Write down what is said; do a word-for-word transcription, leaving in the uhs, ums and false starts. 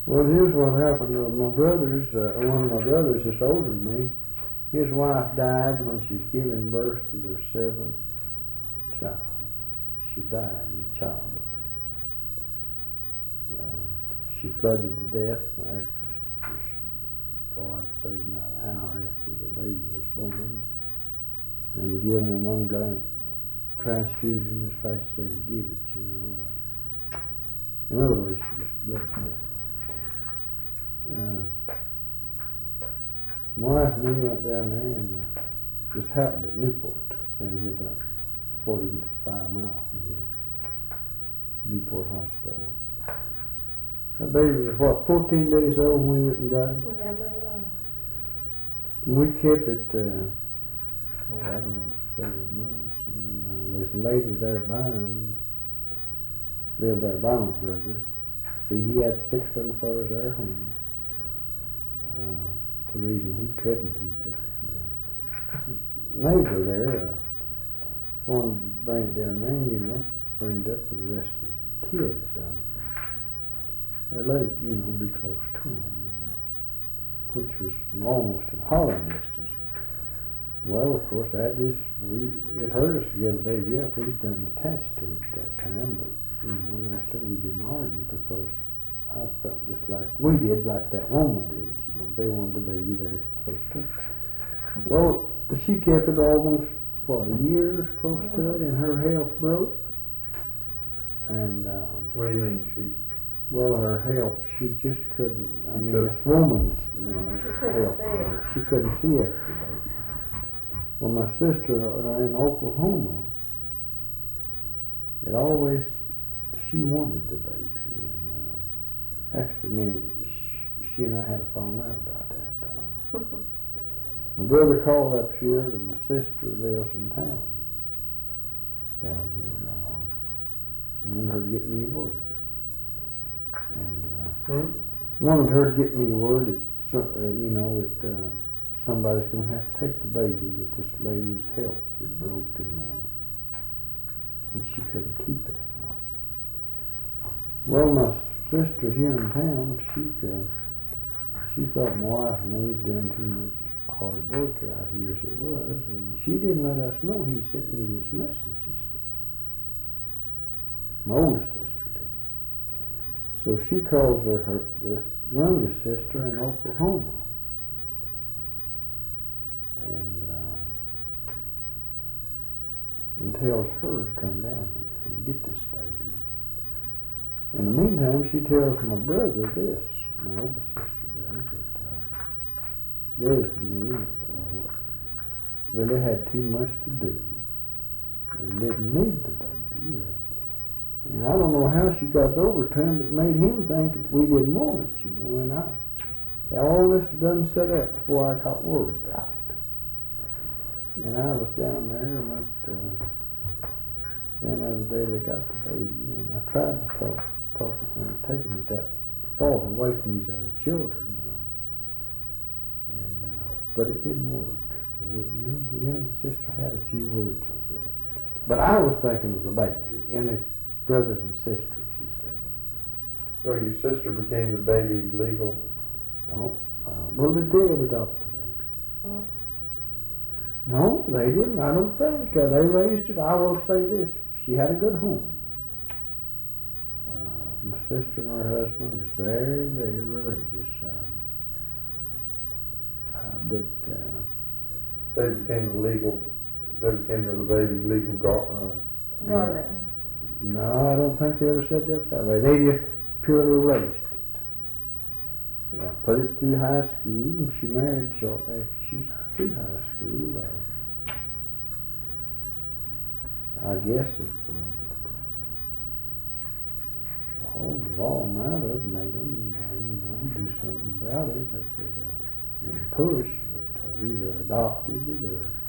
Well, here's what happened. Uh, my brothers, uh, one of my brothers, just older than me, his wife died when she was giving birth to their seventh child. She died in childbirth. Uh, she flooded to death after, oh, I'd say about an hour after the baby was born. They were giving her one blood transfusion as fast as they could give it, you know. Uh, in other words, she just bled to death. Uh, my wife and me went down there and uh, just happened at Newport, down here about forty-five miles from here, Newport Hospital. That baby was, what, fourteen days old when we went and got it? Yeah, very well. We kept it, uh, oh, I don't know, several months. And uh, there's a lady there by him, lived there by my brother. See, he had six little fellas there at home. Uh, it's the reason he couldn't keep it. Uh, his neighbor there uh, wanted to bring it down there, you know, bring it up for the rest of the kids. Uh, or let it, you know, be close to them, you know, which was almost in hauling distance. Well, of course, that just, we, it hurt us to get the baby up. We was done attached to it at that time, but, you know, master, we didn't argue because I felt just like we did, like that woman did, you know. They wanted the baby there close to it. Well, she kept it almost, what, a year close mm-hmm. to it, and her health broke. And, um, what do you mean, she? Well, her health, she just couldn't, I she mean, could. this woman's, you know, she couldn't health, see it. she couldn't see after the baby. Well, my sister uh, in Oklahoma, it always, she wanted the baby, and uh, actually, I mean, she, she and I had a falling out about that. Uh, my brother called up here, and my sister lives in town, down here, uh, and wanted her to get me word. And uh, hmm? wanted her to get me word that, so, uh, you know, that uh, somebody's going to have to take the baby, that this lady's health is broken, uh, and she couldn't keep it anymore. Well, my sister here in town, she uh, she thought my wife and me was doing too much hard work out here as it was, and she didn't let us know he sent me this message. You see. My oldest sister did. So she calls her, her this youngest sister in Oklahoma. And, uh, and tells her to come down here and get this baby. In the meantime, she tells my brother this, my oldest sister does, that uh, Dave and me uh, really had too much to do and didn't need the baby. Or, and I don't know how she got it over to him, but it made him think that we didn't want it, you know, and I, all this was done set up before I got word about it. And I was down there and went, uh, then the other day they got the baby, and I tried to talk, talk uh, taking it that far away from these other children, uh, and uh, but it didn't work. We, you know, the young sister had a few words over that, but I was thinking of the baby and its brothers and sisters. She said. So your sister became the baby's legal? No. Uh, well, did they ever adopt the baby? Oh. No, they didn't. I don't think. Uh, they raised it. I will say this. She had a good home. Uh, my sister and her husband is very, very religious. Um, uh, but... Uh, they became the legal... They became the baby's legal guardian? Uh, guardian. No, I don't think they ever said that that way. They just purely raised it. Yeah, put it through high school, and she married shortly after she was through high school. Uh, I guess if uh, oh, the law might have made them, uh, you know, do something about it. They could uh, push, but uh, either adopted it or